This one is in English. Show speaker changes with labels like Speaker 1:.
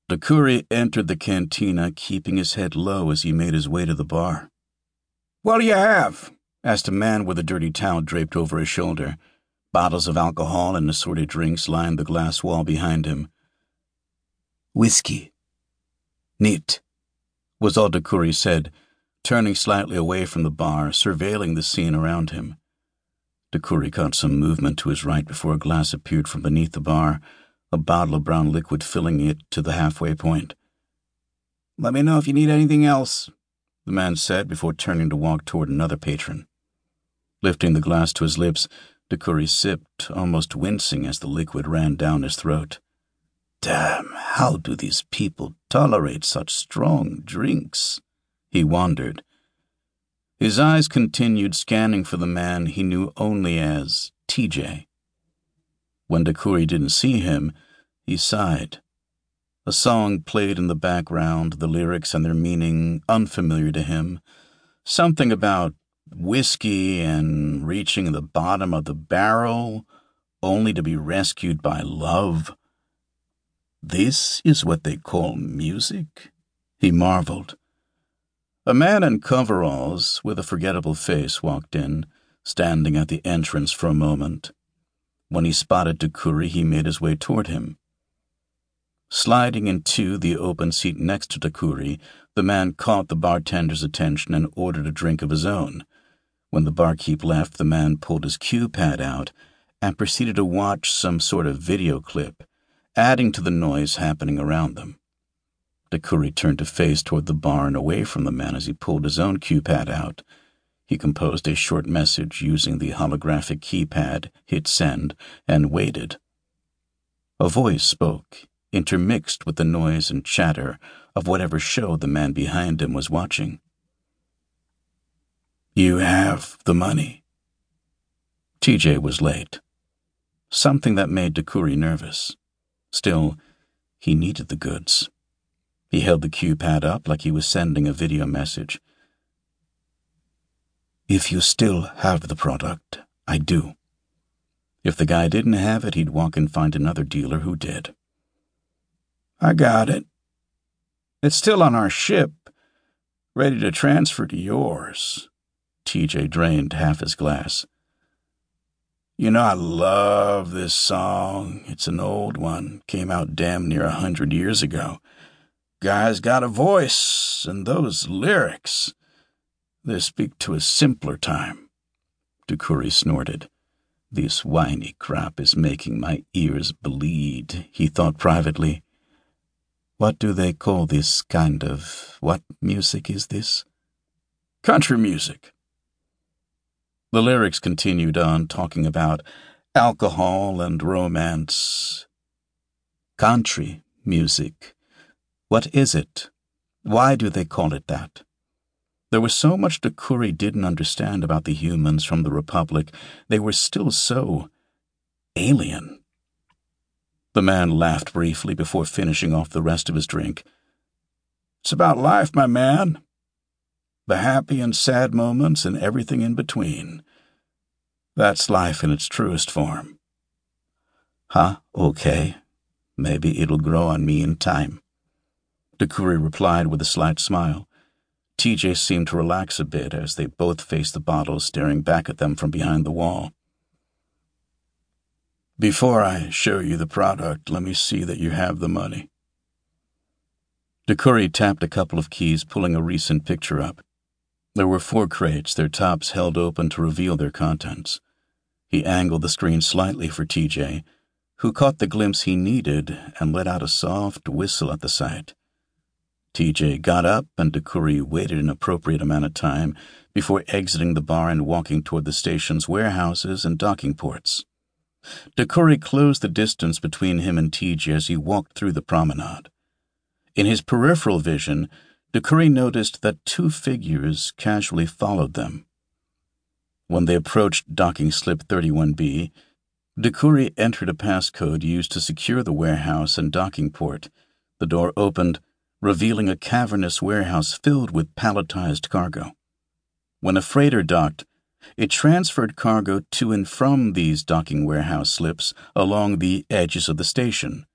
Speaker 1: Dukuri entered the cantina, keeping his head low as he made his way to the bar. "What do you have?" asked a man with a dirty towel draped over his shoulder. Bottles of alcohol and assorted drinks lined the glass wall behind him. "Whiskey." "Neat," was all Dukuri said, turning slightly away from the bar, surveilling the scene around him. Dukuri caught some movement to his right before a glass appeared from beneath the bar, a bottle of brown liquid filling it to the halfway point. "Let me know if you need anything else," the man said before turning to walk toward another patron. Lifting the glass to his lips, Dukuri sipped, almost wincing as the liquid ran down his throat. "Damn, how do these people tolerate such strong drinks?" he wondered. His eyes continued scanning for the man he knew only as TJ. When Dukuri didn't see him, he sighed. A song played in the background, the lyrics and their meaning unfamiliar to him. Something about whiskey and reaching the bottom of the barrel, only to be rescued by love. "This is what they call music?" he marveled. A man in coveralls with a forgettable face walked in, standing at the entrance for a moment. When he spotted Dukuri, he made his way toward him. Sliding into the open seat next to Dukuri, the man caught the bartender's attention and ordered a drink of his own. When the barkeep left, the man pulled his cue pad out and proceeded to watch some sort of video clip, adding to the noise happening around them. Dukuri turned to face toward the bar and away from the man as he pulled his own cue pad out. He composed a short message using the holographic keypad, hit send, and waited. A voice spoke, intermixed with the noise and chatter of whatever show the man behind him was watching. "You have the money." TJ was late, something that made Dukuri nervous. Still, he needed the goods. He held the cue pad up like he was sending a video message. "If you still have the product, I do." If the guy didn't have it, he'd walk and find another dealer who did. "I got it. It's still on our ship, ready to transfer to yours." TJ drained half his glass. "You know I love this song. It's an old one. Came out damn near 100 years ago. Guy's got a voice, and those lyrics, they speak to a simpler time." Dukuri snorted. "This whiny crap is making my ears bleed," he thought privately. "What do they call this kind of... what music is this?" "Country music." The lyrics continued on, talking about alcohol and romance. Country music. What is it? Why do they call it that? There was so much Dukuri didn't understand about the humans from the Republic. They were still so alien. The man laughed briefly before finishing off the rest of his drink. "It's about life, my man. The happy and sad moments and everything in between. That's life in its truest form." "Huh, okay. Maybe it'll grow on me in time," Dukuri replied with a slight smile. TJ seemed to relax a bit as they both faced the bottles, staring back at them from behind the wall. "Before I show you the product, let me see that you have the money." Dukuri tapped a couple of keys, pulling a recent picture up. There were 4 crates, their tops held open to reveal their contents. He angled the screen slightly for TJ, who caught the glimpse he needed and let out a soft whistle at the sight. TJ got up and Dukuri waited an appropriate amount of time before exiting the bar and walking toward the station's warehouses and docking ports. Dukuri closed the distance between him and TJ as he walked through the promenade. In his peripheral vision, Dukuri noticed that 2 figures casually followed them. When they approached docking slip 31B, Dukuri entered a passcode used to secure the warehouse and docking port. The door opened, revealing a cavernous warehouse filled with palletized cargo. When a freighter docked, it transferred cargo to and from these docking warehouse slips along the edges of the station,